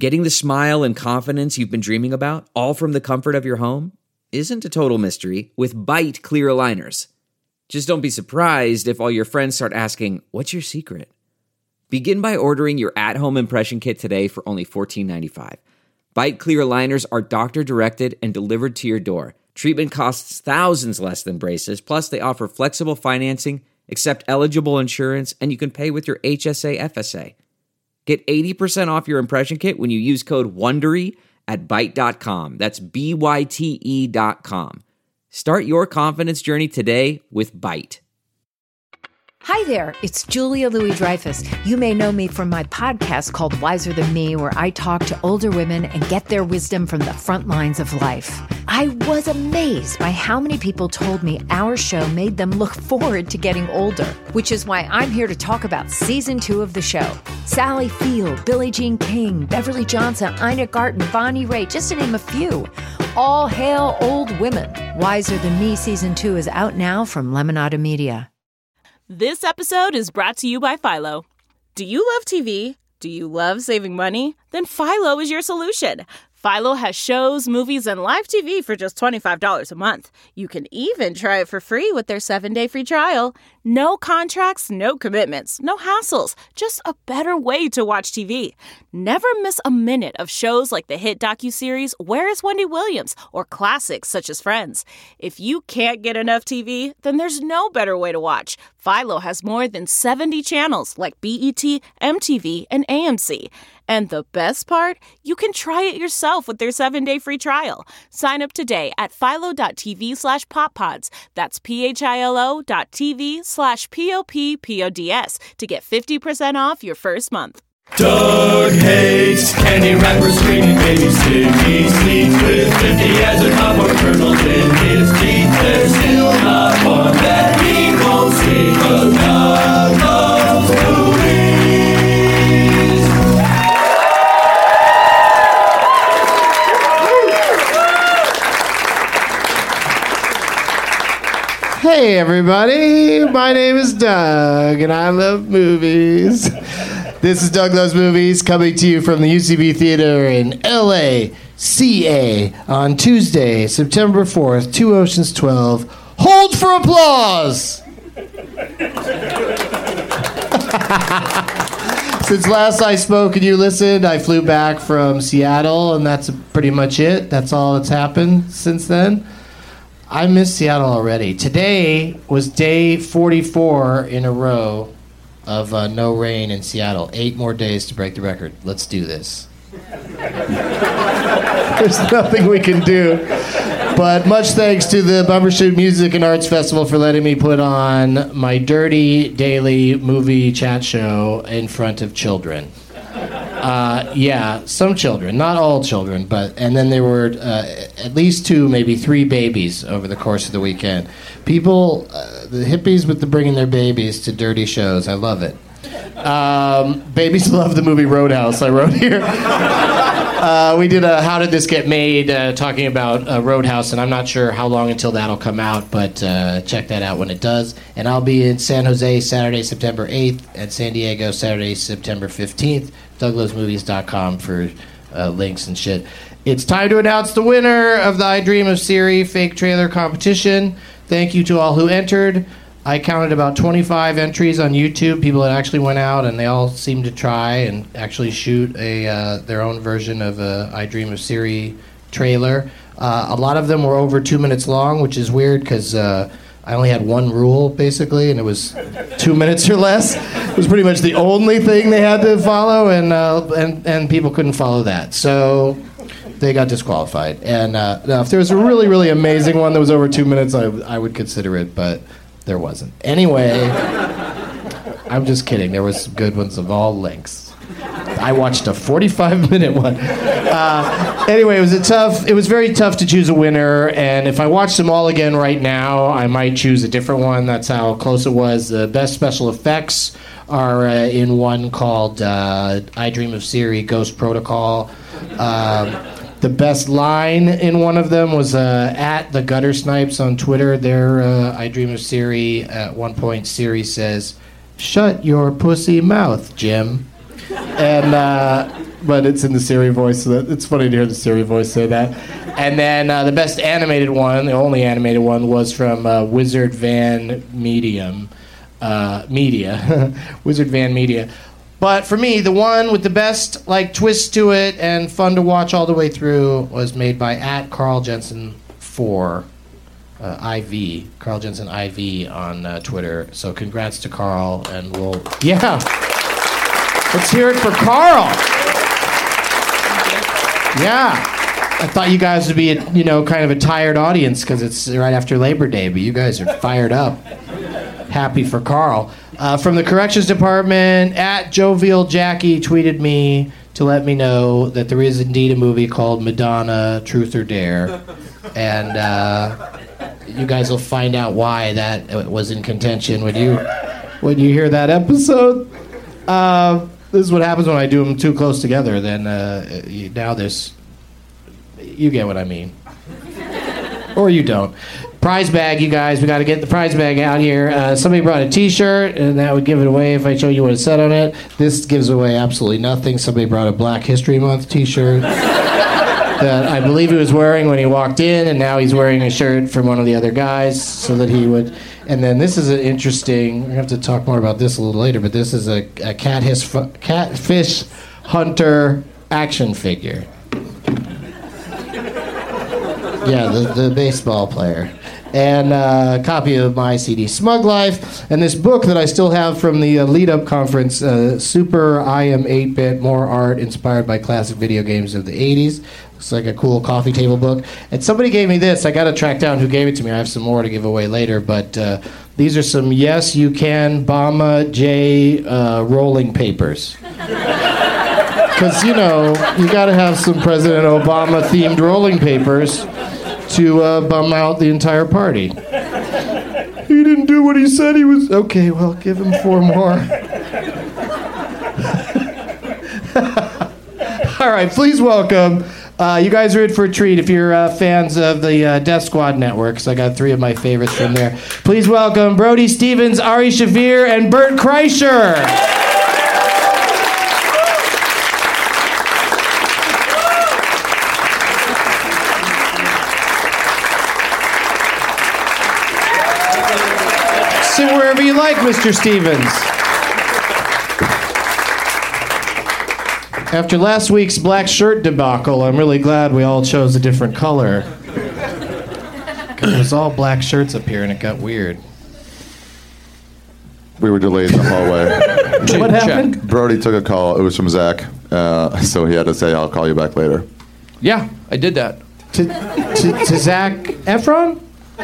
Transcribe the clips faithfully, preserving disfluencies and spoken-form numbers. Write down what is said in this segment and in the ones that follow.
Getting the smile and confidence you've been dreaming about, all from the comfort of your home, isn't a total mystery with Byte clear aligners. Just don't be surprised if all your friends start asking, "What's your secret?" Begin by ordering your at-home impression kit today for only fourteen ninety-five. Byte clear aligners are doctor-directed and delivered to your door. Treatment costs thousands less than braces, plus they offer flexible financing, accept eligible insurance, and you can pay with your H S A F S A. Get eighty percent off your impression kit when you use code WONDERY at byte dot com. That's B Y T E dot com. Start your confidence journey today with Byte. Hi there, it's Julia Louis-Dreyfus. You may know me from my podcast called Wiser Than Me, where I talk to older women and get their wisdom from the front lines of life. I was amazed by how many people told me our show made them look forward to getting older, which is why I'm here to talk about season two of the show. Sally Field, Billie Jean King, Beverly Johnson, Ina Garten, Bonnie Raitt, just to name a few. All hail old women. Wiser Than Me season two is out now from Lemonada Media. This episode is brought to you by Philo. Do you love T V? Do you love saving money? Then Philo is your solution. Philo has shows, movies, and live T V for just twenty-five dollars a month. You can even try it for free with their seven-day free trial. No contracts, no commitments, no hassles. Just a better way to watch T V. Never miss a minute of shows like the hit docuseries Where is Wendy Williams? Or classics such as Friends. If you can't get enough T V, then there's no better way to watch. Philo has more than seventy channels like B E T, M T V, and A M C. And the best part? You can try it yourself with their seven-day free trial. Sign up today at philo.tv slash poppods. That's P-H-I-L-O dot TV slash P-O-P-P-O-D-S to get fifty percent off your first month. Doug hates candy wrappers, screaming baby sticky seeds with fifty as a top of kernels in his teeth. There's still not one that he won't see, 'cause Doug loves movies. Hey everybody, my name is Doug and I love movies. This is Doug Loves Movies coming to you from the U C B Theater in L A C A on Tuesday, September fourth, Two Oceans twelve. Hold for applause! Since last I spoke and you listened, I flew back from Seattle and that's pretty much it. That's all that's happened since then. I miss Seattle already. Today was day forty-four in a row of uh, no rain in Seattle. Eight more days to break the record. Let's do this. There's nothing we can do. But much thanks to the Bumbershoot Music and Arts Festival for letting me put on my dirty daily movie chat show in front of children. Uh, yeah, some children, not all children, but and then there were uh, at least two, maybe three babies over the course of the weekend. People, uh, the hippies with the bringing their babies to dirty shows, I love it. Um, babies love the movie Roadhouse, I wrote here. Uh, we did a How Did This Get Made, uh, talking about uh, Roadhouse, and I'm not sure how long until that'll come out, but uh, check that out when it does. And I'll be in San Jose Saturday, September eighth, and San Diego Saturday, September fifteenth. doug loves movies dot com for uh, links and shit. It's time to announce the winner of the I Dream of Siri fake trailer competition. Thank you to all who entered. I counted about twenty-five entries on YouTube, people that actually went out and they all seemed to try and actually shoot a uh, their own version of a I Dream of Siri trailer. Uh, a lot of them were over two minutes long, which is weird because uh, I only had one rule, basically, and it was two minutes or less. It was pretty much the only thing they had to follow, and uh, and, and people couldn't follow that. So they got disqualified. And uh, now, if there was a really, really amazing one that was over two minutes, I, I would consider it, but there wasn't. Anyway, I'm just kidding. There was some good ones of all lengths. I watched a forty-five minute one. Uh, anyway, it was a tough. It was very tough to choose a winner. And if I watched them all again right now, I might choose a different one. That's how close it was. The best special effects are uh, in one called uh, I Dream of Siri: Ghost Protocol. Um, The best line in one of them was uh, at the Gutter Snipes on Twitter. Their uh, I Dream of Siri, at one point Siri says, "Shut your pussy mouth, Jim." And uh, but it's in the Siri voice. So that, it's funny to hear the Siri voice say that. And then uh, the best animated one, the only animated one, was from uh, Wizard Van Medium, uh, Media, Wizard Van Media. But for me, the one with the best like twist to it and fun to watch all the way through was made by at Carl Jensen four. Uh, I V, Carl Jensen I V on uh, Twitter. So congrats to Carl, and we'll yeah, let's hear it for Carl. Yeah, I thought you guys would be a, you know kind of a tired audience because it's right after Labor Day, but you guys are fired up. Happy for Carl. Uh, from the corrections department, at Jovial Jackie tweeted me to let me know that there is indeed a movie called Madonna: Truth or Dare, and. Uh, You guys will find out why that was in contention when you when you hear that episode. Uh, this is what happens when I do them too close together. Then uh, you, now there's you get what I mean, or you don't. Prize bag, you guys. We got to get the prize bag out here. Uh, somebody brought a T-shirt, and that would give it away if I show you what it said on it. This gives away absolutely nothing. Somebody brought a Black History Month T-shirt. That I believe he was wearing when he walked in, and now he's wearing a shirt from one of the other guys so that he would. And then this is an interesting. We're going to have to talk more about this a little later, but this is a, a catfish, catfish hunter action figure. Yeah, the, the baseball player. And uh, a copy of my C D, Smug Life, and this book that I still have from the uh, lead-up conference, uh, Super I Am eight-Bit, More Art Inspired by Classic Video Games of the eighties. Looks like a cool coffee table book. And somebody gave me this. I got to track down who gave it to me. I have some more to give away later, but uh, these are some Yes You Can Bama J uh, rolling papers. Because, you know, you got to have some President Obama-themed rolling papers to uh, bum out the entire party. He didn't do what he said he was... Okay, well, give him four more. All right, please welcome... Uh, you guys are in for a treat if you're uh, fans of the uh, Death Squad Network, because I got three of my favorites from there. Please welcome Brody Stevens, Ari Shaffir, and Bert Kreischer. Sit wherever you like, Mister Stevens. After last week's black shirt debacle, I'm really glad we all chose a different color. Because it was all black shirts up here and it got weird. We were delayed in the hallway. What happened? Brody took a call. It was from Zach. Uh, so he had to say, I'll call you back later. Yeah, I did that. To, to, to Zach Efron?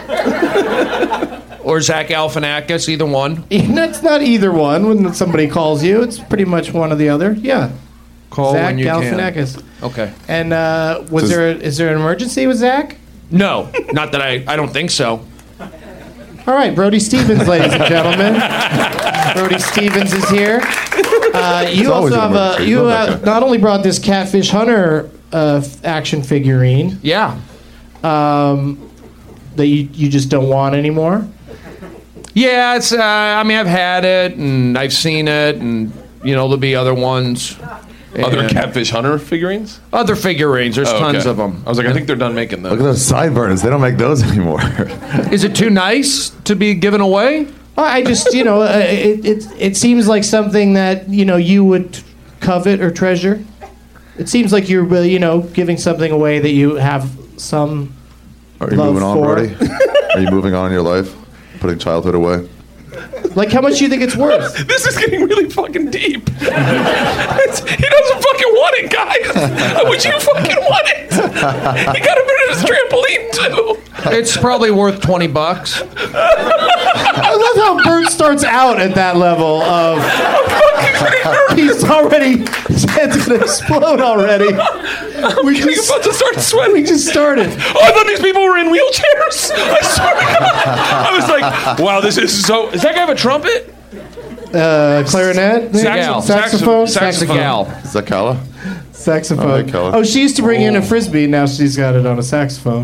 Or Zach Galifianakis, either one. That's not either one when somebody calls you. It's pretty much one or the other. Yeah. Call Zach when you Galifianakis. can. Okay. And uh, was Does- there is there an emergency with Zach? No, not that I. I don't think so. All right, Brody Stevens, ladies and gentlemen. Brody Stevens is here. Uh, you always also an have a emergency. you Love that have guy. not only brought this Catfish Hunter uh, f- action figurine Yeah. um, that you you just don't want anymore. Yeah, it's. Uh, I mean, I've had it and I've seen it, and you know there'll be other ones. Other And Catfish Hunter figurines? Other figurines. There's Oh, okay. tons of them. I was like, I think they're done making Look at them. those sideburns. They don't make those anymore. Is it too nice to be given away? Well, I just you know uh, it, it it seems like something that you know you would covet or treasure. It seems like you're uh, you know giving something away that you have some. Are you Love moving on, for- Brody? Are you moving on in your life? Putting childhood away? Like, how much do you think it's worth? This is getting really fucking deep. It's- he doesn't fucking want it, guys. Would you fucking want it? He got him in his trampoline, too. It's probably worth twenty bucks. I love how Bert starts out at that level of. He's already. His head's gonna explode already. We He's just, about to start sweating. we just started. Oh, I thought these people were in wheelchairs. I swear to God. I was like, wow, this is so... Does that guy have a trumpet? Uh, clarinet, Saxophone. saxophone, Saxophone. Gal. Is that Kala? saxophone. All right, Keller. Oh, she used to bring in a frisbee. Now she's got it on a saxophone.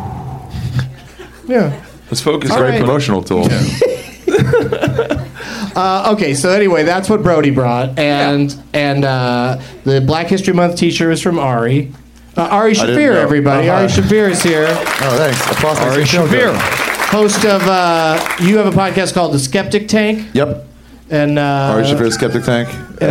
Yeah. Let's focus. All Great right. promotional tool. Uh, okay, so anyway, that's what Brody brought, and yeah. and uh, the Black History Month T-shirt is from Ari. Uh, Ari Shaffir, everybody. Uh-huh. Ari Shaffir is here. Oh, thanks. Applause. Ari Shaffir, host of. Uh, you have a podcast called The Skeptic Tank. Yep. And uh, Ari Shaffir, Skeptic Tank.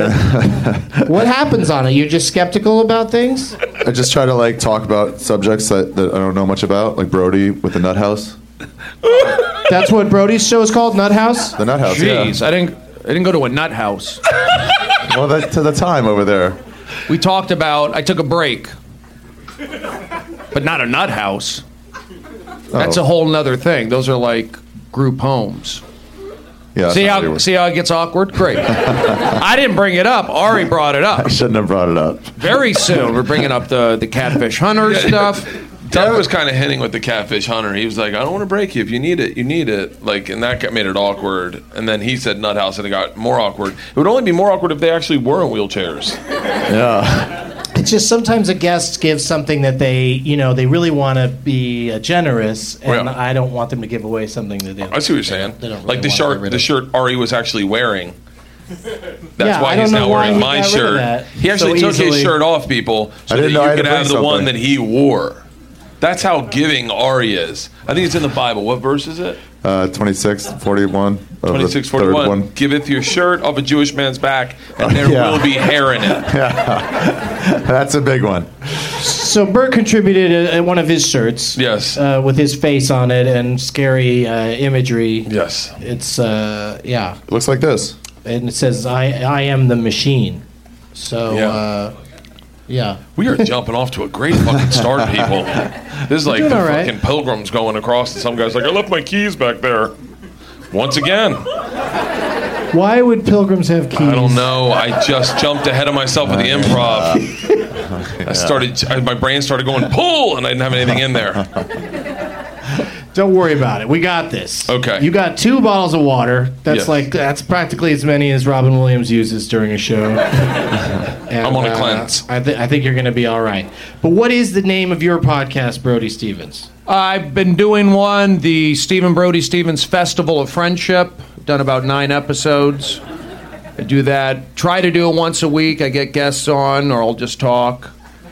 What happens on it? You're just skeptical about things? I just try to like talk about subjects that, that I don't know much about, like Brody with the Nut House. That's what Brody's show is called, Nut House? The Nut House. Jeez, yeah. I didn't. I didn't go to a nut house. Well, that, to the time over there. We talked about. I took a break, but not a nut house. That's oh. a whole nother thing. Those are like group homes. Yeah. See how see how it gets awkward? Great. I didn't bring it up. Ari brought it up. I shouldn't have brought it up. Very soon, we're bringing up the the catfish hunter yeah, stuff. Doug was kind of hinting with the catfish hunter. He was like, "I don't want to break you. If you need it, you need it." Like, and that made it awkward. And then he said "nut house," and it got more awkward. It would only be more awkward if they actually were in wheelchairs. Yeah. It's just sometimes a guest gives something that they, you know, they really want to be uh, generous, and yeah. I don't want them to give away something that they. I see what you're saying. They don't really like the shirt, the shirt Ari was actually wearing. That's yeah, why he's now wearing my shirt. He actually so took easily. his shirt off, people, so I that didn't you know I had could to have the bring one something. that he wore. That's how giving Ari is. I think it's in the Bible. What verse is it? Uh, twenty-six forty-one. twenty-six forty-one. Giveth your shirt off a Jewish man's back, and there yeah. will be hair in it. Yeah. That's a big one. So Bert contributed a, a, one of his shirts. Yes. Uh, with his face on it and scary uh, imagery. Yes. It's, uh, yeah. It looks like this. And it says, I, I am the machine. So, yeah. Uh, yeah. We are jumping off to a great fucking start, people. This is like the right. fucking pilgrims going across, and some guy's like, I left my keys back there. Once again. Why would pilgrims have keys? I don't know. I just jumped ahead of myself with the improv. I started, I, my brain started going, pull, and I didn't have anything in there. Don't worry about it. We got this. Okay. You got two bottles of water. That's yes. like that's practically as many as Robin Williams uses during a show. And, I'm on a uh, cleanse. I, th- I think you're going to be all right. But what is the name of your podcast, Brody Stevens? I've been doing one, the Stephen Brody Stevens Festival of Friendship. I've done about nine episodes. I do that. Try to do it once a week. I get guests on, or I'll just talk.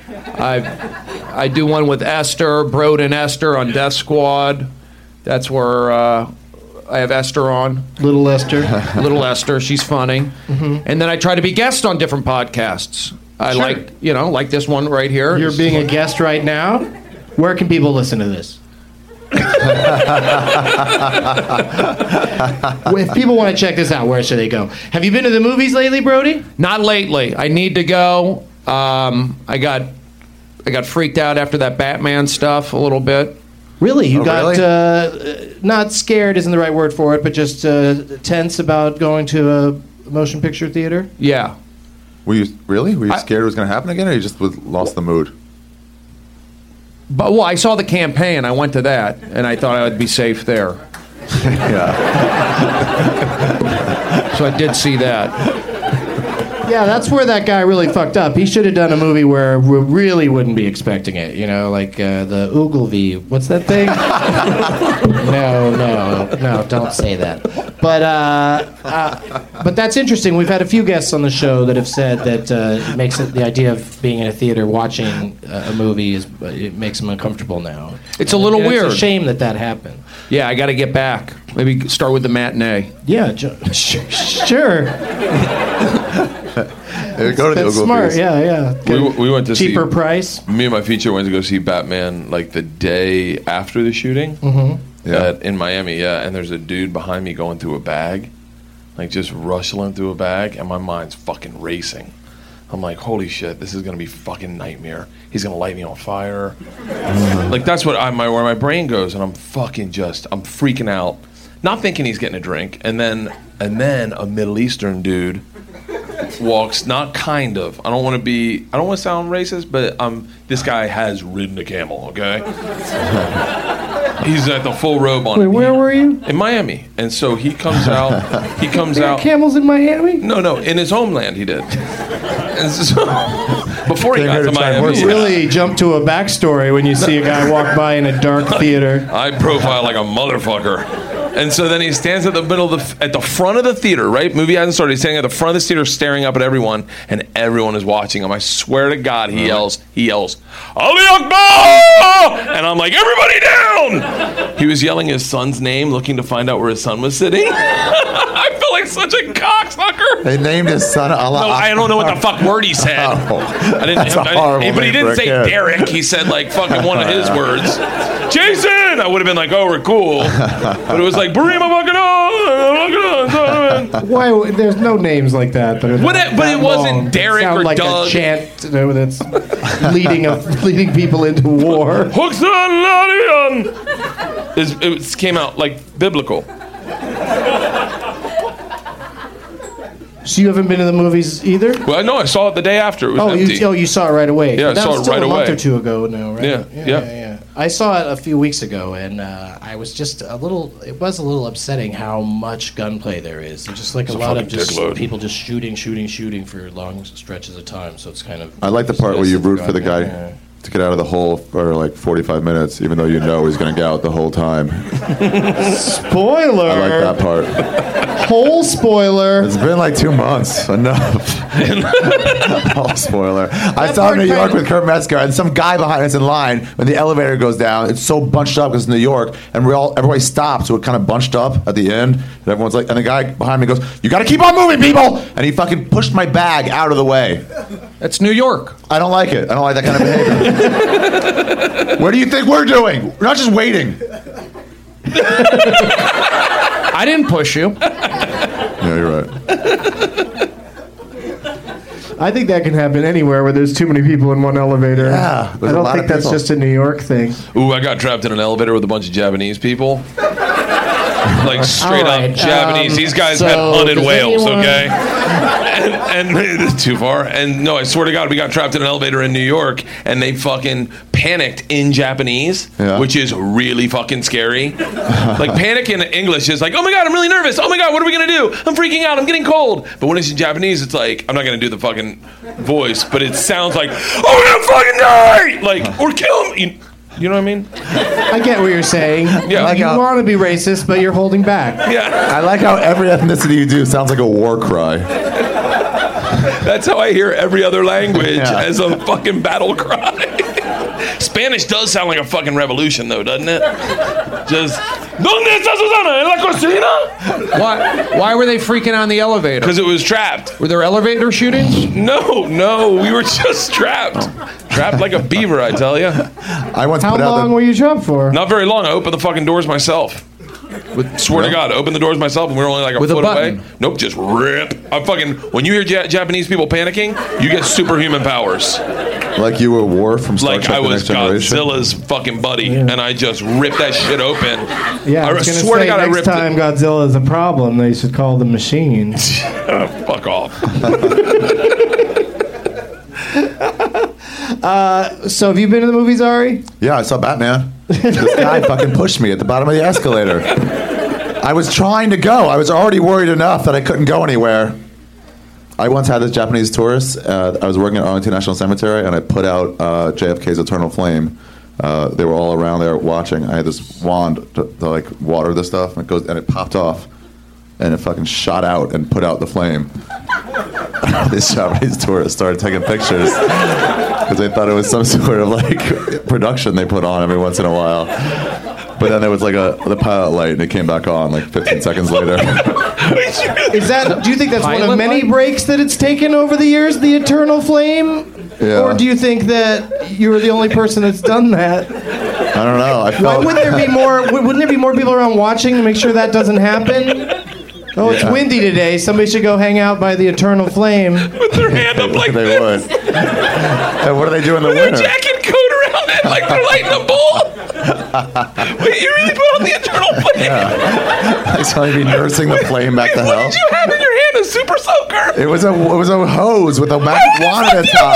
I I do one with Esther, Brode and Esther on Death Squad. That's where uh, I have Esther on. Little Esther. Little Esther. She's funny. Mm-hmm. And then I try to be guest on different podcasts. I sure. like, you know, like this one right here. You're being a guest right now? Where can people listen to this? If people want to check this out, where should they go? Have you been to the movies lately, Brody? Not lately. I need to go. Um, I got I got freaked out after that Batman stuff a little bit. Really? You oh, got really? Uh, not scared isn't the right word for it, but just uh, tense about going to a motion picture theater? Yeah. Were you really? Were you I, scared it was going to happen again, or you just was, lost the mood? But well, I saw the campaign. I went to that, and I thought I would be safe there. Yeah. So I did see that. Yeah, that's where that guy really fucked up. He should have done a movie where we really wouldn't be expecting it. You know, like uh, the Ogilvy. What's that thing? no, no, no, don't say that. But uh, uh, but that's interesting. We've had a few guests on the show that have said that uh, it makes it, the idea of being in a theater watching uh, a movie is it makes them uncomfortable now. It's a little and weird. It's a shame that that happened. Yeah, I got to get back. Maybe start with the matinee. Yeah, jo- sure. Hey, go to That's the smart. Yeah, yeah. We, we went to cheaper see, price. Me and my feature went to go see Batman like the day after the shooting Mm-hmm. Yeah. at, in Miami. Yeah, and there's a dude behind me going through a bag, like just rustling through a bag, and my mind's fucking racing. I'm like, holy shit, this is gonna be fucking nightmare. He's gonna light me on fire. Like that's what I my where my brain goes, and I'm fucking just I'm freaking out, not thinking he's getting a drink, and then and then a Middle Eastern dude walks, not kind of. I don't want to be. I don't want to sound racist, but um, this guy has ridden a camel. Okay, he's at the full robe on. Wait, where were you? In Miami, and so he comes out. He comes There are out. camels in Miami? No, no, in his homeland he did. And so, before he Came got here to to try and Miami, work You really jump to a backstory when you see a guy walk by in a dark theater. I profile like a motherfucker. And so then he stands at the middle of the, at the front of the theater, right? Movie hasn't started. He's standing at the front of the theater staring up at everyone, and everyone is watching him. I swear to God, he yells, he yells, Ali Akbar! And I'm like, everybody down! He was yelling his son's name, looking to find out where his son was sitting. I feel like such a cocksucker. They named his son Allah. No, I don't know what the fuck word he said. Oh, I didn't, that's a I, horrible but he name didn't for a say kid. Derek. He said like fucking one of his words. Jason! I would have been like, oh, we're cool. But it was like, Burima fucking on. Why? There's no names like that. That are What that, it- but that it wasn't long. Derek Sound or like Doug. a chant, you know, that's leading a, leading people into war. It's- It came out like biblical. So you haven't been to the movies either? Well, no, I saw it the day after. It was Oh, empty. you, oh, you saw it right away. Yeah, I that saw was it still right a month away. or two ago now, right? Yeah, yeah, yeah. yeah, yeah. I saw it a few weeks ago, and uh, I was just a little. It was a little upsetting how much gunplay there is. There's just like It's a a lot of fucking just dickload. people just shooting, shooting, shooting for long stretches of time. So it's kind of. I like the part where you root for the guy Yeah. to get out of the hole for like forty-five minutes, even though you know he's going to get out the whole time. Spoiler. I like that part. Whole spoiler. It's been like two months. Enough. Oh, spoiler. I That saw part New York kinda- with Kurt Metzger, and some guy behind us in line, when the elevator goes down, it's so bunched up because it's New York, and we all everybody stops, so it kind of bunched up at the end, and everyone's like, and the guy behind me goes, "You got to keep on moving, people!" And he fucking pushed my bag out of the way. That's New York. I don't like it. I don't like that kind of behavior. What do you think we're doing? We're not just waiting. I didn't push you. Yeah, you're right. I think that can happen anywhere where there's too many people in one elevator. Yeah, I there's a don't lot think of that's people. just a New York thing. Ooh, I got trapped in an elevator with a bunch of Japanese people. Like straight All right, up Japanese. um, These guys so had hunted does whales, anyone- okay? And, and too far. And no, I swear to God, we got trapped in an elevator in New York, and they fucking panicked in Japanese, Yeah. which is really fucking scary. Like panic in English is like, oh my God, I'm really nervous. Oh my God, what are we gonna do? I'm freaking out. I'm getting cold. But when it's in Japanese, it's like, I'm not gonna do the fucking voice, but it sounds like, oh, we're gonna fucking die, like, or kill me. You, you know what I mean? I get what you're saying. Yeah. Like you how- want to be racist, but you're holding back. Yeah. I like how every ethnicity you do sounds like a war cry. That's how I hear every other language Yeah. as a fucking battle cry. Spanish does sound like a fucking revolution, though, doesn't it? Just, ¿Dónde está Susana? ¿En la cocina? Why? Why were they freaking out in the elevator? Because it was trapped. Were there elevator shootings? No, no, we were just trapped. Trapped like a beaver, I tell you. I once How put out long the, were you trapped for? Not very long. I opened the fucking doors myself. With, swear to God, I opened the doors myself, and we were only like a With a foot button. away. Nope, just rip. I fucking. When you hear ja- Japanese people panicking, you get superhuman powers. like you were Worf from Star Like Trek: I The was Next Generation. Godzilla's fucking buddy, and I just ripped that shit open. Yeah, I I was going to swear say to God, I next ripped time it. Godzilla is a problem, they should call the machines. Fuck off. So have you been to the movies, Ari? Yeah, I saw Batman. This guy fucking pushed me at the bottom of the escalator. I was trying to go. I was already worried enough that I couldn't go anywhere. I once had this Japanese tourist. Uh, I was working at Arlington National Cemetery, and I put out uh, J F K's Eternal Flame. Uh, they were all around there watching. I had this wand to, to like water the stuff, and it goes and it popped off, and it fucking shot out and put out the flame. This Japanese tourist started taking pictures because they thought it was some sort of like production they put on every once in a while. But then there was like a the pilot light, and it came back on like fifteen seconds later. Is that? Do you think that's one of Pilot many light? breaks that it's taken over the years, the Eternal Flame? Yeah. Or do you think that you were the only person that's done that? I don't know. I Why felt wouldn't there be more? Wouldn't there be more people around watching to make sure that doesn't happen? Oh, it's Yeah. windy today. Somebody should go hang out by the Eternal Flame. With their hand up like they this. would. And what do they do in the Their winter? jacket coat around it like they're lighting a bull. Wait, you really put on the Eternal Flame? Like somebody be nursing the flame back to What hell. did you have in your hand? A super soaker? It was a it was a hose with a magic wand at the top.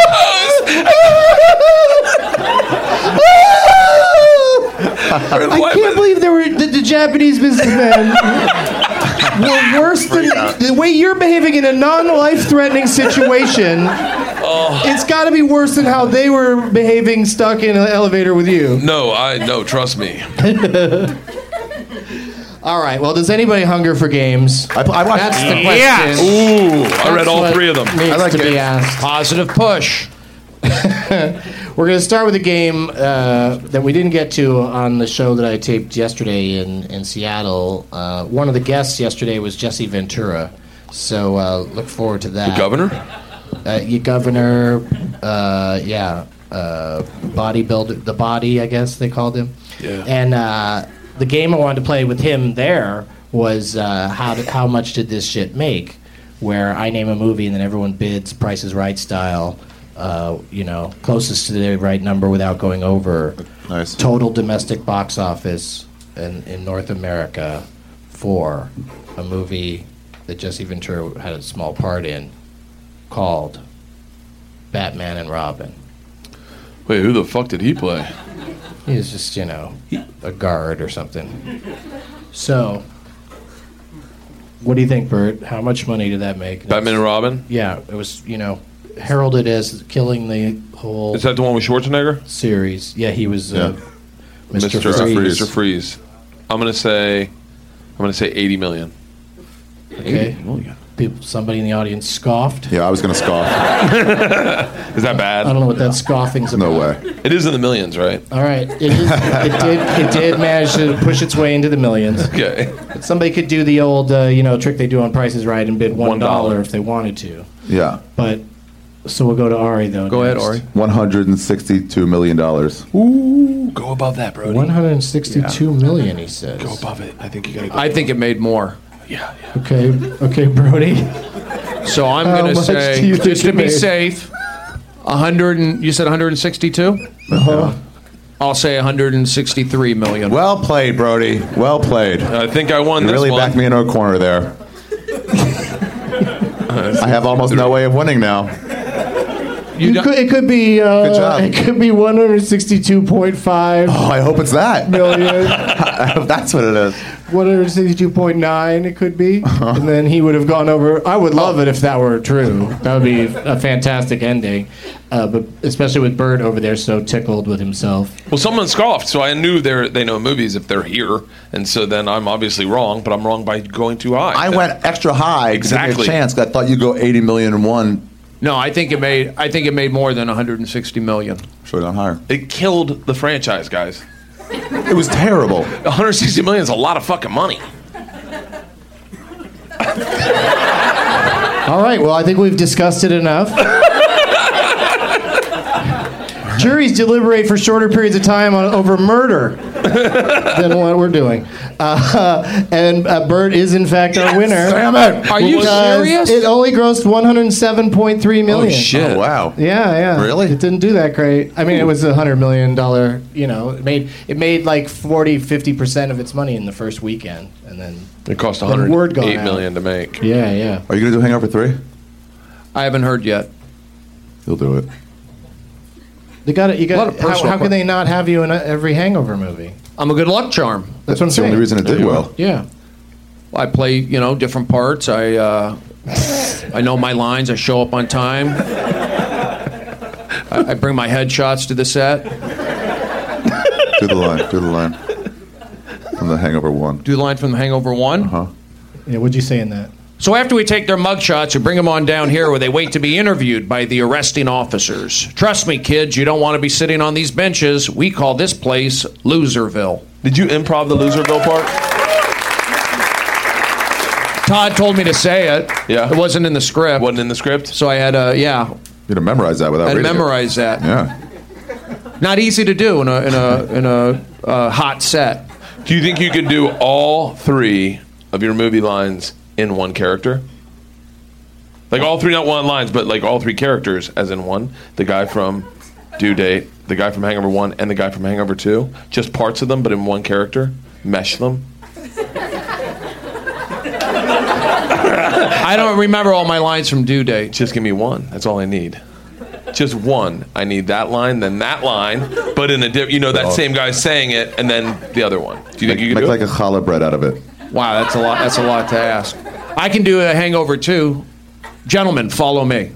I can't believe there were the, the Japanese businessmen were worse than the way you're behaving in a non-life-threatening situation. It's got to be worse than how they were behaving stuck in an elevator with you. No, I no. Trust me. All right. Well, does anybody hunger for games? I, I watched. That's the Yes. question. Ooh, I That's read all what three of them. Needs I like to be games. asked. Positive push. We're going to start with a game uh, that we didn't get to on the show that I taped yesterday in, in Seattle. Uh, one of the guests yesterday was Jesse Ventura, so uh, look forward to that. The governor? Uh, your governor, uh, yeah, uh, bodybuilder, the body, I guess they called him. Yeah. And uh, the game I wanted to play with him there was uh, how did, how much did this shit make? Where I name a movie and then everyone bids Price is Right style. Uh, you know, closest to the right number without going over. Nice. Total domestic box office in, in North America for a movie that Jesse Ventura had a small part in called Batman and Robin. Wait, who the fuck did he play? He was just, you know, a guard or something. So, what do you think, Bert? How much money did that make? Batman and Robin? Yeah, it was, you know, heralded as killing the whole Is that the one with Schwarzenegger? series. Yeah, he was uh, Mister Mister Freeze. Mister Freeze. I'm gonna say, I'm gonna say eighty million. Okay. People, somebody in the audience scoffed. Yeah, I was gonna scoff. Is that I bad? don't know what that scoffing's about. No way. It is in the millions, right? All right, it, is, it did. It did manage to push its way into the millions. Okay. But somebody could do the old, uh, you know, trick they do on Price is Right and bid one One dollar. dollar if they wanted to. Yeah. But so we'll go to Ari though. Go ahead, next. Ari. One hundred and sixty-two million dollars. Ooh, go above that, Brody. One hundred sixty-two million. He says. Go above it. I think you gotta go. I think it made more. Yeah, yeah. Okay. Okay, Brody. So I'm How going to much do say, you think just to it be made? safe, one hundred and, you said one hundred sixty-two? Uh-huh. I'll say one hundred sixty-three million. Well played, Brody. Well played. I think I won You this really one. backed me into a corner there. I have almost no way of winning now. You You don't- could, it could be. Uh, Good job. It could be one hundred sixty-two point five Oh, I hope it's that. million. I hope that's what it is. one hundred sixty-two point nine. It could be, and then he would have gone over. I would love it if that were true. That would be a fantastic ending. Uh, but especially with Bert over there, so tickled with himself. Well, someone scoffed, so I knew they they know movies if they're here, and so then I'm obviously wrong, but I'm wrong by going too high. I went extra high. to give me Exactly. A chance. 'Cause I thought you'd go eighty million and one. No, I think it made. I think it made more than one hundred sixty million. Should have gone higher. It killed the franchise, guys. It was terrible. one hundred sixty million is a lot of fucking money. All right. Well, I think we've discussed it enough. Juries deliberate for shorter periods of time on, over murder than what we're doing. Uh, and uh, Bert is, in fact, our winner. Damn it. Are you because serious? It only grossed one hundred seven point three million. Oh, wow. Yeah, yeah. Really? It didn't do that great. I mean, it was a hundred million dollar. You know, it made it made like forty, fifty percent of its money in the first weekend, and then It cost Then word one hundred gone eight out. million to make. yeah, yeah. Are you going to do Hangover three? I haven't heard yet. You'll do it. They got it. You A lot got. of How, personal how can they not have you in a, every Hangover movie? I'm a good luck charm. That's what I'm That's the saying. only reason it did well. Yeah. I play, you know, different parts. I uh, I know my lines. I show up on time. I, I bring my headshots to the set. Do the line. Do the line. From the Hangover one. Do the line from The Hangover One. Huh? Yeah. What'd you say in that? So after we take their mugshots, we bring them on down here where they wait to be interviewed by the arresting officers. Trust me, kids, you don't want to be sitting on these benches. We call this place Loserville. Did you improv the Loserville part? Todd told me to say it. Yeah. It wasn't in the script. Wasn't in the script? So I had to, yeah, You had to memorize that without I had to reading it. memorize that. Yeah. Not easy to do in a in a in a uh, hot set. Do you think you could do all three of your movie lines in one character? Like all three, not one lines, but like all three characters as in one. The guy from Due Date, the guy from Hangover one, and the guy from Hangover two. Just parts of them, but in one character. Mesh them. I don't remember all my lines from Due Date. Just give me one. That's all I need. Just one. I need that line, then that line, but in a different, you know, that same guy saying it, and then the other one. Do you think you Make can do like it? a challah bread out of it. Wow, that's a lot. That's a lot to ask. I can do a Hangover too. Gentlemen, follow me.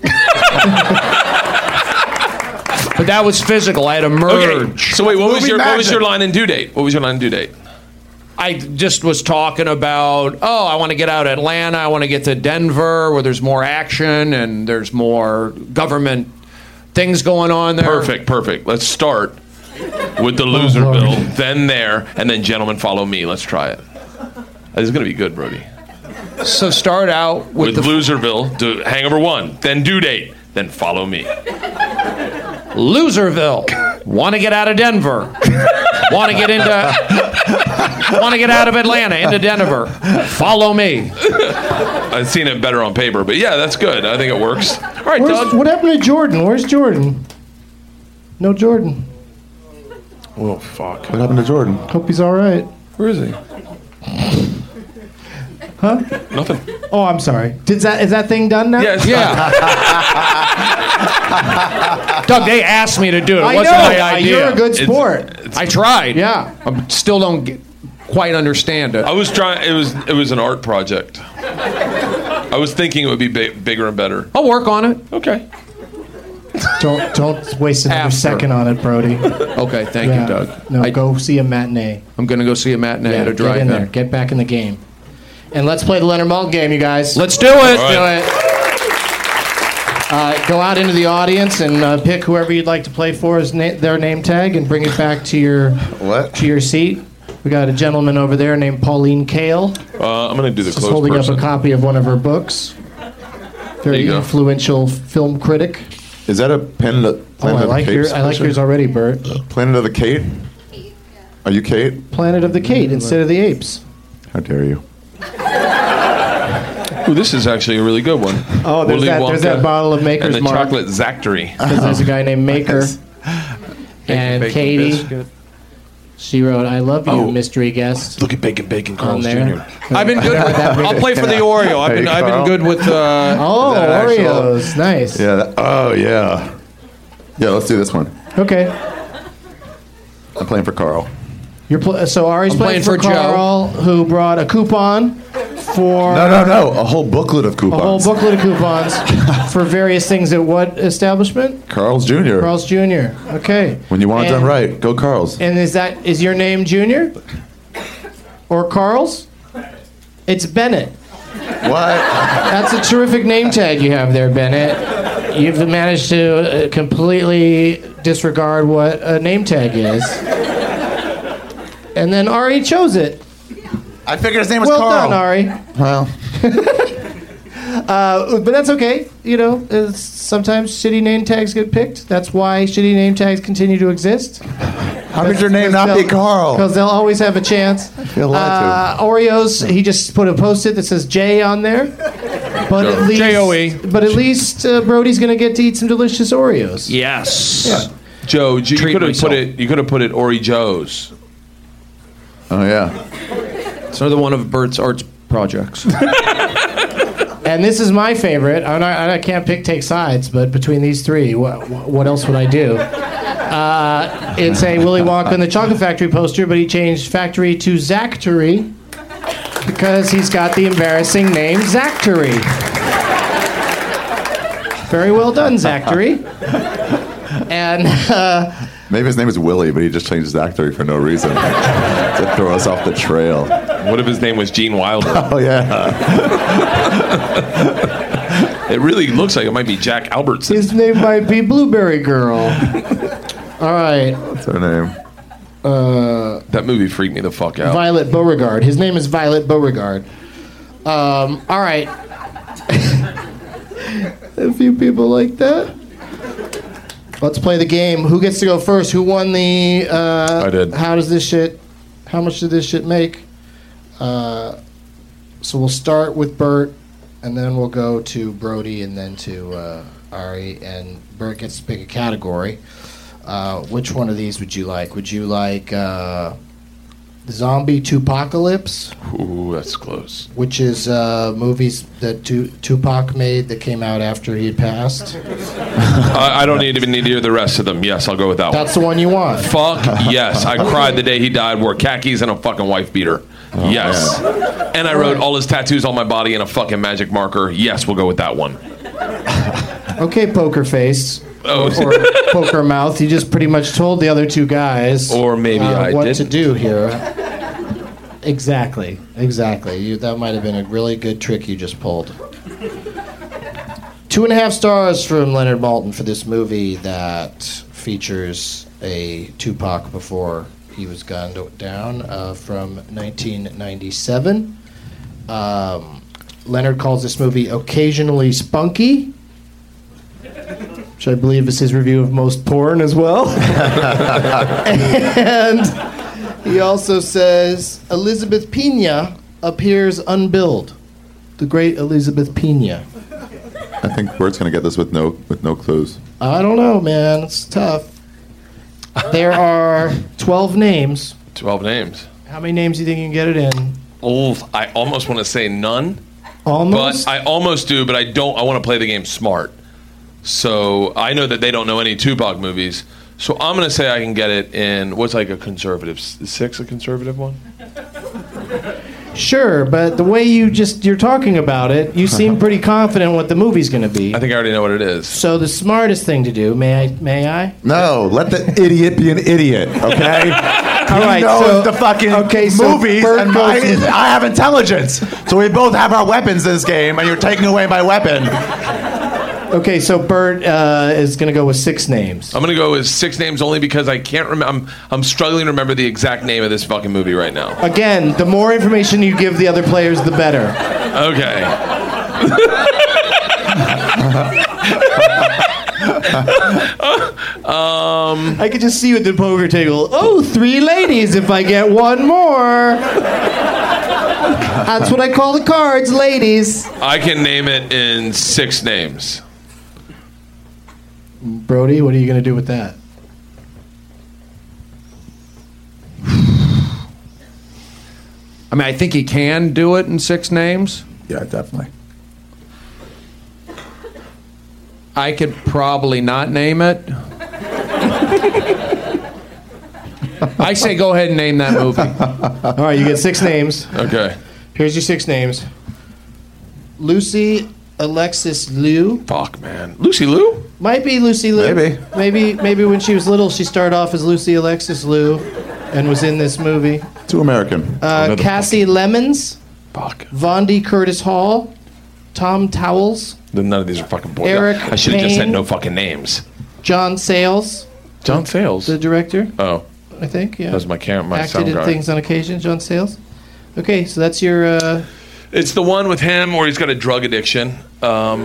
But that was physical. I had to merge. Okay. So wait, what was Movie your what was magic. your line in Due Date? What was your line in Due Date? I just was talking about, oh, I want to get out of Atlanta. I want to get to Denver where there's more action and there's more government things going on there. Perfect, perfect. Let's start with the loser Oh, bill, Lord. then there, and then gentlemen follow me. Let's try it. This is going to be good, Brody. So start out with, With the Loserville, do Hangover one, then Due Date, then follow me. Loserville. Want to get out of Denver. Want to get into... Want to get out of Atlanta, into Denver. Follow me. I've seen it better on paper, but yeah, that's good. I think it works. All right, Where's, Doug. what happened to Jordan? Where's Jordan? No Jordan. Oh, fuck. What happened to Jordan? Hope he's all right. Where is he? Huh? Nothing. Oh, I'm sorry. Did that, is that thing done now? Yes. Yeah. Doug, they asked me to do it. It I wasn't know. my idea. You're a good It's- sport. I tried. Yeah. I still don't get, quite understand it. I was trying. It was. It was an art project. I was thinking it would be bi- bigger and better. I'll work on it. Okay. Don't don't waste another After. second on it, Brody. Okay, thank Yeah. you, Doug. No, I, go see a matinee. I'm going to go see a matinee Yeah, at a get in there. drive-in. Get back in the game. And let's play the Leonard Maltin game, you guys. Let's do it. All right. do it. Uh, go out into the audience and uh, pick whoever you'd like to play for as na- their name tag and bring it back to your What? to your seat. We got a gentleman over there named Pauline Kael. Uh, I'm gonna do the Just close holding person. up a copy of one of her books. Very you go. influential film critic. Is that a Planet of, Oh, Planet I of like the your, Capes I like picture? yours already, Bert. Planet of the Kate? Are you Kate? Planet of the Kate instead of the apes. How dare you? Ooh, this is actually a really good one. Oh, there's Willy that- there's Wonka that bottle of Maker's and the Mark. chocolate Zactory. Because there's a guy named Maker. And Bacon Katie, biscuit. she wrote, "I love you, Oh. mystery guest." Look at Bacon Bacon On Carl's there. Junior I've been good. I'll play for the Oreo. I've been, Hey, I've been Carl. good with. Uh, Oh, Is that actual? Oreos, nice. Yeah. That, oh, yeah. Yeah, let's do this one. Okay, I'm playing for Carl. you're pl- so Ari's I'm playing, playing for, for Joe. Carl, who brought a coupon for No, no, no. A whole booklet of a whole coupons. booklet of coupons for various things at what establishment? Carl's Junior Carl's Junior Okay. When you want it And- done right, go Carl's. And is that is your name Junior or Carl's? It's Bennett. What? That's a terrific name tag you have there, Bennett. You've managed to uh, completely disregard what a name tag is. And then Ari chose it. I figured his name was Well Carl. done, Ari. Well, Uh, but that's okay. You know, it's, sometimes shitty name tags get picked. That's why shitty name tags continue to exist. how could your name not be Carl? Because they'll always have a chance. feel lied Uh, Oreos, he just put a post-it that says J on there. But at least, J O E. But at least uh, Brody's going to get to eat some delicious Oreos. yes. Joe, you Treat could have myself. put it. You could have put it Ori Joe's. Oh, yeah. It's another one of Bert's arts projects. And this is my favorite. I'm not, I can't pick take sides, but between these three, what, what else would I do? Uh, it's a Willy Wonka and the Chocolate Factory poster, but he changed factory to Zactory because he's got the embarrassing name Zactory. Very well done, Zactory. And uh, Maybe his name is Willie, but he just changed his actor for no reason to throw us off the trail. What if his name was Gene Wilder? Oh, yeah. It really looks like it might be Jack Albertson. his name might be Blueberry Girl. All right. What's her name? That movie freaked me the fuck out. Violet Beauregard. His name is Violet Beauregard. Um, all right. A few people like that. Let's play the game. Who gets to go first? Who won the? Uh, I did. How does this shit? How much did this shit make? Uh, so we'll start with Bert, and then we'll go to Brody, and then to uh, Ari. And Bert gets to pick a category. Uh, which one of these would you like? Would you like uh, Zombie Tupacalypse, Ooh, that's close. which is uh, movies that tu- Tupac made that came out after he had passed? I, I don't need even need to hear the rest of them. Yes, I'll go with that That's the one you want. one. Fuck yes. I cried the day he died, wore khakis and a fucking wife beater. Yes. And I wrote all his tattoos on my body in a fucking magic marker. Yes, we'll go with that one. Okay, poker face. Oh. Or poker mouth. You just pretty much told the other two guys Or maybe uh, I what didn't. to do here. Exactly. Exactly. You, that might have been a really good trick you just pulled. Two and a half stars from Leonard Maltin for this movie that features a Tupac before he was gunned down uh, from nineteen ninety-seven. Um, Leonard calls this movie occasionally spunky, which I believe is his review of most porn as well. And he also says Elizabeth Pena appears unbilled. The great Elizabeth Pena. I think Bert's gonna get this with no with no clues. I don't know, man. It's tough. There are twelve names. twelve names. How many names do you think you can get it in? Oh, I almost want to say none. Almost? But I almost do, but I don't. I want to play the game smart. So I know that they don't know any Tupac movies. So I'm going to say I can get it in, what's like a conservative, is six a conservative one? Sure, but the way you just, you're talking about it, you seem pretty confident what the movie's going to be. I think I already know what it is. So the smartest thing to do, may I? May I? No, let the idiot be an idiot, okay? All right, he knows so- the fucking okay, so movies, Bert and goes I, with- I have intelligence. So we both have our weapons in this game, and you're taking away my weapon. Okay, so Bert uh, is going to go with six names. I'm going to go with six names only because I can't remember. I'm, I'm struggling to remember the exact name of this fucking movie right now. Again, the more information you give the other players, the better. Okay. um, I could just see you at the poker table. Oh, three ladies if I get one more. That's what I call the cards, ladies. I can name it in six names. Brody, what are you going to do with that? I mean, I think he can do it in six names. Yeah, definitely. I could probably not name it. I say go ahead and name that movie. All right, you get six names. Okay. Here's your six names. Lucy Alexis Liu. Fuck, man. Lucy Liu? Might be Lucy Liu. Maybe. Maybe maybe when she was little, she started off as Lucy Alexis Liu and was in this movie. Too American. Uh, Another Cassie Lemons. Fuck. Vondi Curtis Hall. Tom Towles. None of these are fucking boys. Eric I should have just said Payne. no fucking names. John Sayles, John Sayles. the director, Oh, I think. Yeah. that was my camera, my Acted sound in guy. things on occasion, John Sayles. Okay, so that's your... Uh, It's the one with him where he's got a drug addiction. Um,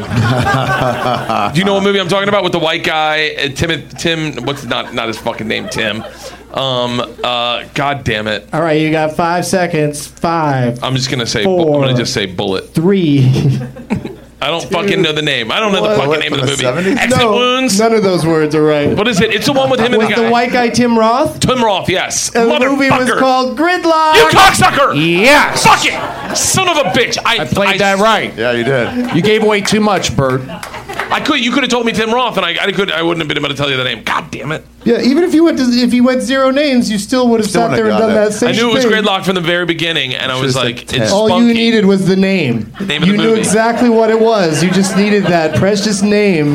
do you know what movie I'm talking about with the white guy, uh, Tim? Tim, what's not not his fucking name? Tim. Um, uh, God damn it! all right, you got five seconds. Five, I'm just gonna say. Four. I'm gonna just say Bullet. three... I don't fucking know the name. I don't know the What? fucking What, name of from the the movie. seventies? Exit no, wounds. none of those words are right. What is it? It's the one with him and With the the guy. white guy Tim Roth? Tim Roth. Yes. And the movie was Motherfucker. called Gridlock. You cocksucker! Yes. Fuck it! Son of a bitch! I, I played that right. Yeah, you did. You gave away too much, Bert. I could. You could have told me Tim Roth, and I, I could. I wouldn't have been able to tell you the name. God damn it! Yeah, even if you went to, if you went zero names, you still would have Still sat there and wouldn't done have got that it. same I knew it was thing. Gridlock from the very beginning, and I was Should've like, said ten. "It's All spunky." you needed was the name. name of you the knew movie. exactly what it was. You just needed that precious name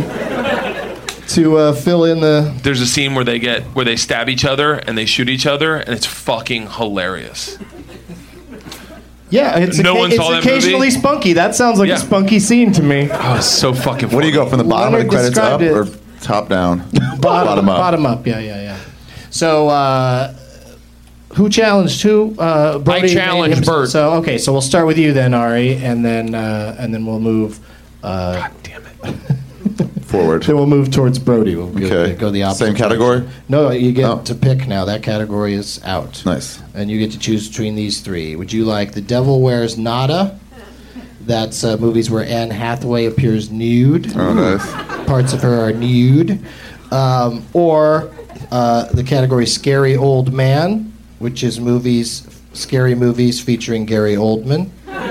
to uh, fill in the. There's a scene where they get where they stab each other and they shoot each other, and it's fucking hilarious. Yeah, it's, No occa- one it's saw that occasionally movie? spunky. That sounds like Yeah. a spunky scene to me. Oh, it's so fucking. What do you go from the bottom Leonard of the credits up described it. or top down? Bottom, Bottom up. Bottom up. Yeah, yeah, yeah. So, uh, who challenged who? Uh, Brody challenged himself. Bert. So, okay, so we'll start with you then, Ari, and then uh, and then we'll move. Uh, God damn it! Forward. Then we'll move towards Brody. We'll go, Okay. go the opposite. Same category? direction. No, you get Oh. to pick now. That category is out. Nice. And you get to choose between these three. Would you like The Devil Wears Nada? That's uh, movies where Anne Hathaway appears nude. Oh, nice. Parts of her are nude. Um, or uh, the category Scary Old Man, which is movies, scary movies featuring Gary Oldman.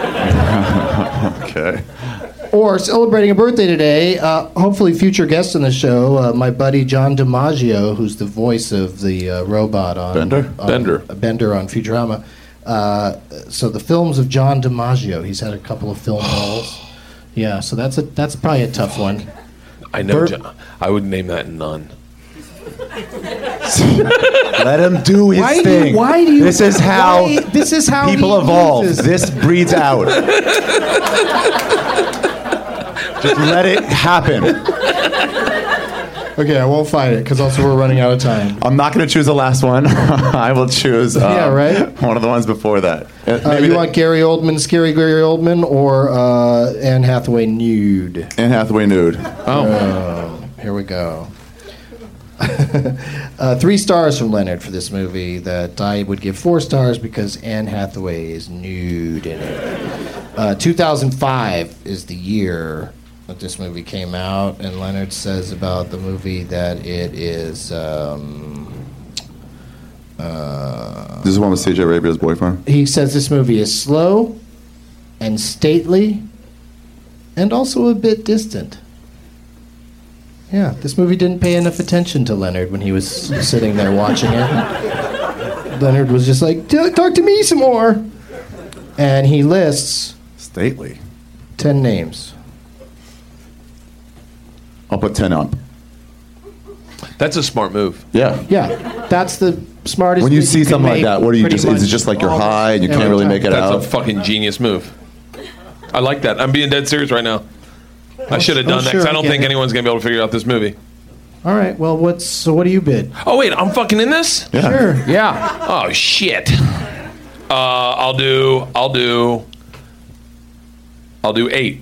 Okay. Or celebrating a birthday today, uh, hopefully future guest on the show, uh, my buddy John DiMaggio, who's the voice of the uh, robot on Bender? on- Bender. uh, Bender on Futurama. Uh, so the films of John DiMaggio, he's had a couple of film roles. Yeah, so that's a that's probably a tough one. I know. Bert- John, I would name that Nun. Let him do his Why do thing. you- why do you- This is how. why- this is how people he evolve. uses- This breeds out. Just let it happen. Okay, I won't fight it because also we're running out of time. I'm not going to choose the last one. I will choose. Um, Yeah, right? One of the ones before that. Uh, Uh, maybe you the- want Gary Oldman, scary Gary Oldman, or uh, Anne Hathaway nude? Anne Hathaway nude. Oh, here we go. uh, three stars from Leonard for this movie that I would give four stars because Anne Hathaway is nude in it. Uh, two thousand five is the year that this movie came out, and Leonard says about the movie that it is. Um, uh, This is one with C J Rabia's boyfriend. he says this movie is slow and stately and also a bit distant. Yeah, this movie didn't pay enough attention to Leonard when he was sitting there watching it. Leonard was just like, talk to me some more. And he lists Stately. ten names. I'll put ten up. That's a smart move. Yeah. Yeah, that's the smartest. When you thing see can something like make that, what do you pretty just? Is it much just like you're all the- high and you every can't really time. make it That's out? a fucking genius move. I like that. I'm being dead serious right now. I should have oh, done that sure, because I I don't get think it. anyone's gonna be able to figure out this movie. All right, well, what's so? What do you bid? Oh wait, I'm fucking in this. Yeah. Sure. Yeah. Oh shit. Uh, I'll do. I'll do. I'll do eight.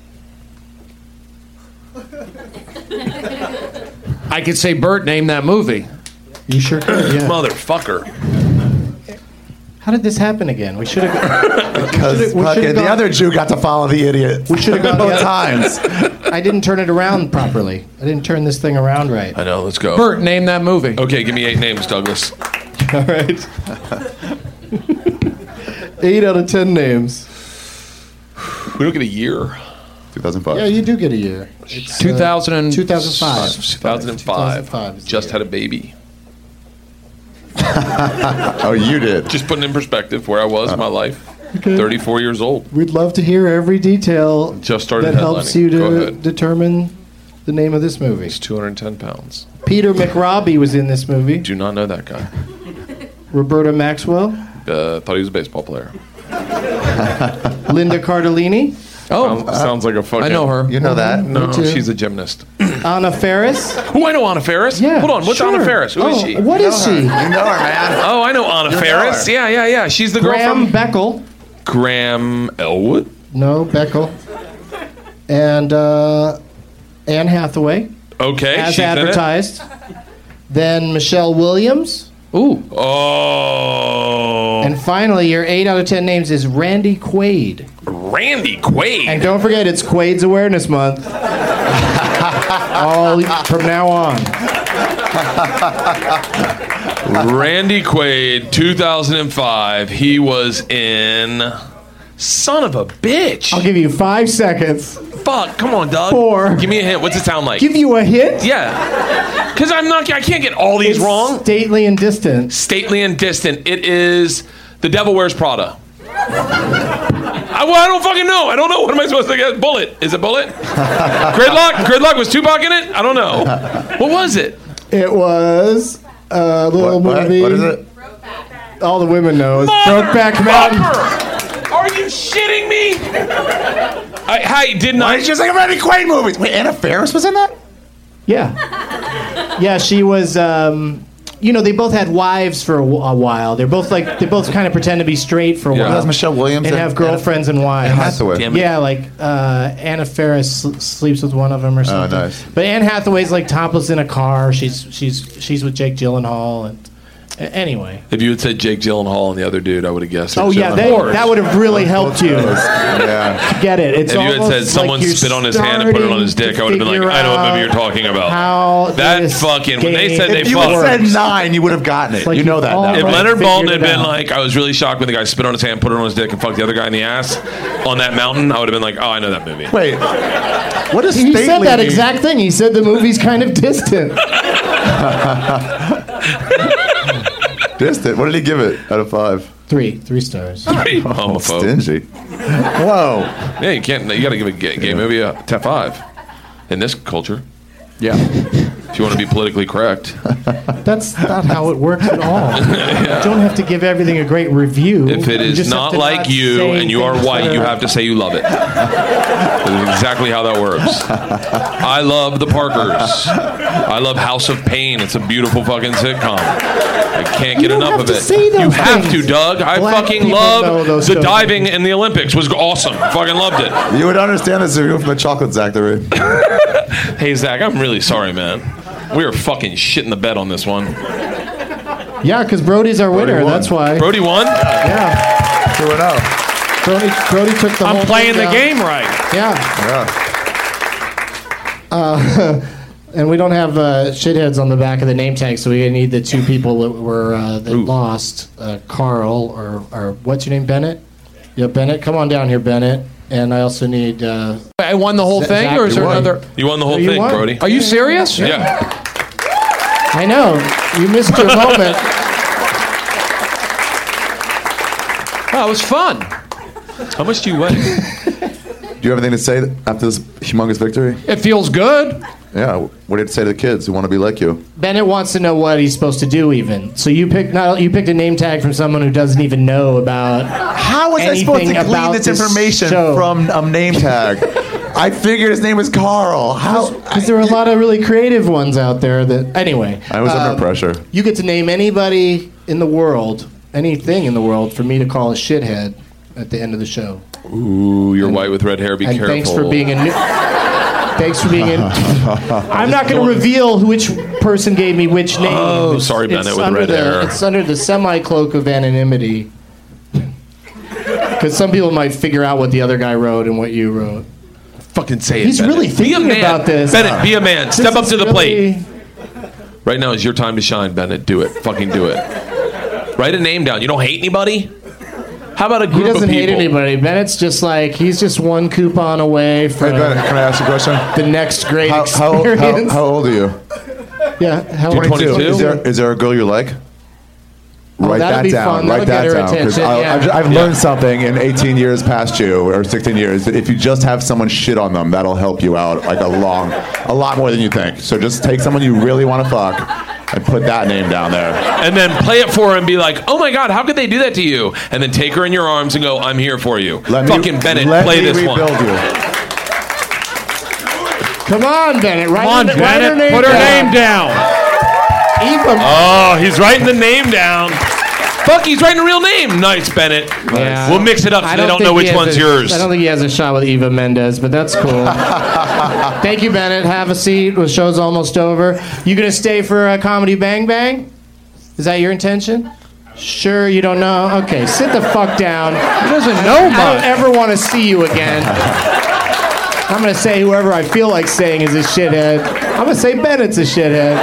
I could say, Bert, name that movie. You sure could. Yeah. Motherfucker. How did this happen again? We should have. Because we should've fucking the gone- other Jew got to follow the idiot. We should have gone the both other- times. I didn't turn it around properly. I didn't turn this thing around right. I know. Let's go. Bert, name that movie. Okay, give me eight names, Douglas. All right. Eight out of ten names. We don't get a year. two thousand five. Yeah, you do get a year. It's, two thousand and two thousand five. two thousand five. two thousand five is the Just year. had a baby. Oh, you did. Just putting in perspective where I was in my life. thirty-four years old. We'd love to hear every detail Just started that helps headlining. you Go to ahead. determine the name of this movie. It's two hundred ten pounds. Peter McRobbie was in this movie. Do not know that guy. Roberta Maxwell, Uh, thought he was a baseball player. Linda Cardellini, Oh, Sounds, sounds like a fucking. I know her. You know that? No, Me too. she's a gymnast. Anna Faris. Oh, I know Anna Faris. Yeah. Hold on, what's sure. Anna Faris? Who is Oh, she? What is she? You know her, man. Oh, I know Anna know Faris. her. Yeah, yeah, yeah. She's the girl Graham from Beckel. Graham Elwood. No, Beckel. And uh, Anne Hathaway, Okay, as she's in it. advertised. Then Michelle Williams. Ooh. Oh, And finally, your eight out of ten names is Randy Quaid. Randy Quaid. And don't forget, it's Quaid's Awareness Month. All from now on. Randy Quaid, two thousand five. He was in. Son of a bitch. I'll give you five seconds. Fuck. Come on, Doug. Four. Give me a hint. What's it sound like? Give you a hint? Yeah. Because I'm not. I can't get all these It's wrong. Stately and distant. Stately and distant. It is The Devil Wears Prada. I, well, I don't fucking know. I don't know. What am I supposed to get? Bullet. Is it Bullet? Gridlock? Gridlock? Was Tupac in it? I don't know. What was it? It was a little What, what, movie. what is it? All the women know. It's Brokeback Mountain. Motherfucker! Are you shitting me? I, I did not. Why did you say Randy Quaid movies? Wait, Anna Faris was in that? Yeah. Yeah, she was. Um, you know, they both had wives for a, wh- a while. They're both like they both kind of pretend to be straight for a Yeah. while. That's Michelle Williams and and have girlfriends and wives. Anne Hathaway. Damn it. Yeah, like uh, Anna Faris sl- sleeps with one of them or something. nice. But Anne Hathaway's like topless in a car. She's she's she's with Jake Gyllenhaal and a- anyway. If you had said Jake Gyllenhaal and the other dude, I would have guessed. Oh it. yeah, Gyllenhaal. that, that would have really helped you Yeah. get it. It's If you had almost said someone like you're spit on his hand and put it on his starting dick, I would have been like, to I know what movie figure you're talking about. How That this fucking- when they game said they If you fucked- had said works. nine, you would have gotten it. like you know you've that all now. If Right, Leonard Bolton figured had it been out. like, I was really shocked when the guy spit on his hand, put it on his dick, and fucked the other guy in the ass on that mountain, I would have been like, oh, I know that movie. Wait. What does He said stately that mean? exact thing. He said the movie's kind of distant. Distant. What did he give it out of five? Three, three stars. Homophobe. Stingy. Whoa. Yeah, you can't. You got to give a gay, gay movie a T five in this culture. Yeah. If you want to be politically correct. That's not how it works at all. You don't have to give everything a great review. If it You is just have not to like not you say and you are things white, that you are- have to say you love it. That's exactly how that works. I love The Parkers. I love House of Pain. It's a beautiful fucking sitcom. I can't get You don't enough have of to it. say those You have things. to, Doug. I Black fucking people know love those the stories. diving in the Olympics. Was awesome. Fucking loved it. You would understand this if you were from the chocolate factory. Hey, Zach, I'm really sorry, man. We are fucking shitting the bed on this one. Yeah, because Brody's our winner. won. That's why. Brody won? Yeah. two and oh. Brody, Brody took the whole I'm playing thing the down. game right. Yeah. Yeah. Uh, and we don't have uh, shitheads on the back of the name tag, so we need the two people that were uh, that lost. Uh, Carl or or what's your name, Bennett? Yeah, Bennett. Come on down here, Bennett. And I also need. Uh, I won the whole Z- thing, Zach, or is you there won. another? You won the whole You thing, won. Brody. Are you serious? Yeah. I know you missed your moment. Oh, it was fun. How much do you weigh? Do you have anything to say after this humongous victory? It feels good. Yeah. What do you have to say to the kids who want to be like you? Bennett wants to know what he's supposed to do. Even so, you picked not you picked a name tag from someone who doesn't even know about. How was I supposed to anything glean about this this information show. from a name tag? I figured his name was Carl. How? Because there are a lot of really creative ones out there that. Anyway, I was um, under pressure. You get to name anybody in the world, anything in the world, for me to call a shithead at the end of the show. Ooh, you're white with red hair. Be and careful. thanks for being a new. Thanks for being in. I'm not going to reveal which person gave me which name. Oh, It's- sorry, it's Bennett with under red the, hair. It's under the semi-cloak of anonymity. Because some people might figure out what the other guy wrote and what you wrote. Fucking say it. He's Bennett. really Be a thinking man. about this. Bennett, be a man. This Step up is to the really- plate. Right now is your time to shine, Bennett. Do it. Fucking do it. Write a name down. You don't hate anybody? How about a He group doesn't of people? hate anybody. Bennett's just like, he's just one coupon away Hey, from Bennett, can I ask you a question? the next great How, how, experience. how, how old are you? yeah, how You're old is he? twenty-two? Is there, is there a girl you like? Oh, Write that'd that be down. fun. Write That'll get that her down. 'cause attention, I- yeah. I've, I've Yeah. learned something in eighteen years past you, or sixteen years. That if you just have someone shit on them, that'll help you out like a long, a lot more than you think. So just take someone you really want to fuck and put that name down there. And then play it for her and be like, oh my God, how could they do that to you? And then take her in your arms and go, I'm here for you. Let me- Fucking Bennett, let play me this one. rebuild you. Come on, Bennett. Write Come on, her, write her Bennett. name Put her down. name down. Eva. Oh, he's writing the name down. Fuck, he's writing a real name. Nice, Bennett. Yeah. We'll mix it up so I they don't think know he which has one's a- yours. I don't think he has a shot with Eva Mendes, but that's cool. Thank you, Bennett. Have a seat. The show's almost over. You gonna stay for a comedy Bang Bang? Is that your intention? Sure, you don't know? Okay, sit the fuck down. He doesn't know I don't much. ever want to see you again. I'm gonna say whoever I feel like saying is a shithead. I'm gonna say Bennett's a shithead.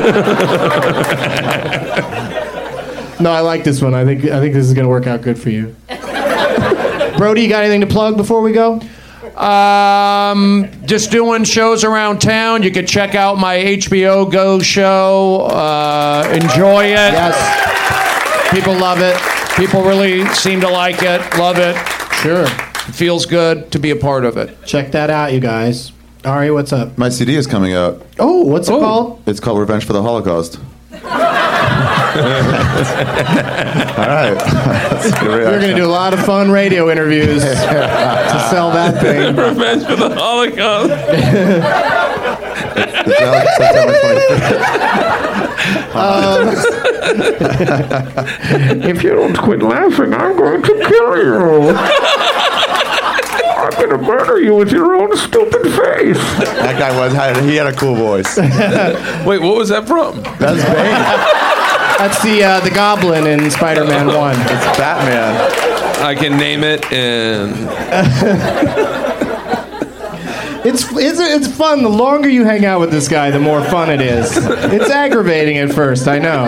No, I like this one. I think I think this is gonna work out good for you. Brody, you got anything to plug before we go? Um, just doing shows around town. You could check out my H B O Go show. Uh, enjoy it. Yes. People love it. People really seem to like it. Love it. Sure. It feels good to be a part of it. Check that out, you guys. Ari, what's up? My C D is coming out. Oh, what's it Oh. called? It's called Revenge for the Holocaust. All right. We're going to do a lot of fun radio interviews to sell that thing. Revenge for the Holocaust. It's out September twenty-fifth. If you don't quit laughing, I'm going to kill you. I'm going to murder you with your own stupid face. That guy was had he had a cool voice. Wait, what was that from? That's Bane. That's the uh, the Goblin in Spider-Man one. It's Batman. I can name it and It's, it's it's fun. The longer you hang out with this guy, the more fun it is. It's aggravating at first, I know.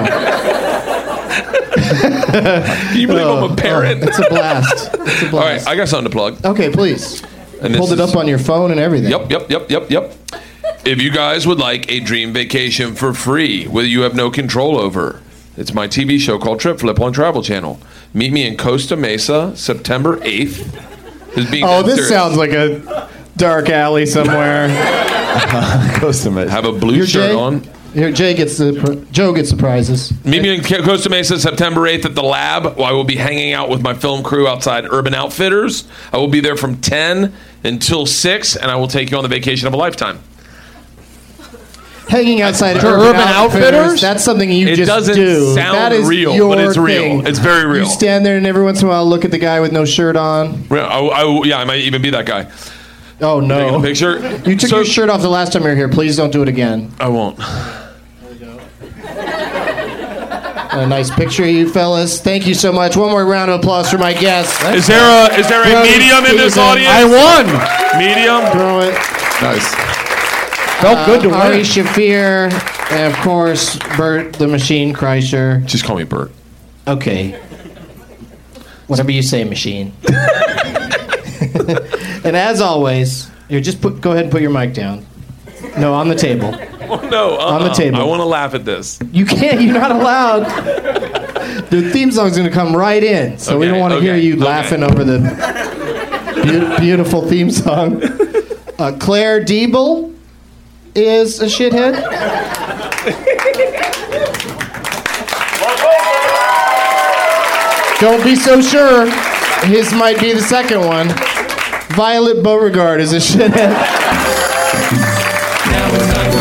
can you believe I'm a parent? It's a blast. It's a All right, blast. I got something to plug. Okay, please. And this Pulled it is- up on your phone and everything. Yep, yep, yep, yep, yep. If you guys would like a dream vacation for free, whether you have no control over, it's my T V show called Trip Flip on Travel Channel. Meet me in Costa Mesa, September eighth. Is being Oh, dead this serious. sounds like a dark alley somewhere. Costa Mesa. Have a blue You're shirt Jay? on. Here, Jay gets the pr- Joe gets the prizes. Meet me in Costa Mesa September eighth at the Lab. I will be hanging out with my film crew outside Urban Outfitters. I will be there from ten until six, and I will take you on the vacation of a lifetime. Hanging outside To Urban, Urban Outfitters? Outfitters? That's something you It just doesn't do. sound that is real, your but it's real. thing. It's very real. You stand there and every once in a while look at the guy with no shirt on. I, I, yeah, I might even be that guy. Oh, Take no. a picture. You took So- your shirt off the last time you were here. Please don't do it again. I won't. A nice picture of you fellas. Thank you so much. One more round of applause for my guests. Is there a is there a Brody medium in this Steven. audience? I won. Medium. Throw it. Nice. Felt good to Uh, Ari win. Shafir, and of course, Bert the Machine Kreischer. Just call me Bert. Okay. Whatever you say, machine. And as always, here, just put, go ahead and put your mic down. No, on the table. Oh, no, uh-uh. On the table. I want to laugh at this. You can't. You're not allowed. The theme song's going to come right in, so we Okay, don't want to okay, hear you okay. laughing over the be- beautiful theme song. Uh, Claire Diebel is a shithead. Don't be so sure. His might be the second one. Violet Beauregard is a shithead. Now it's time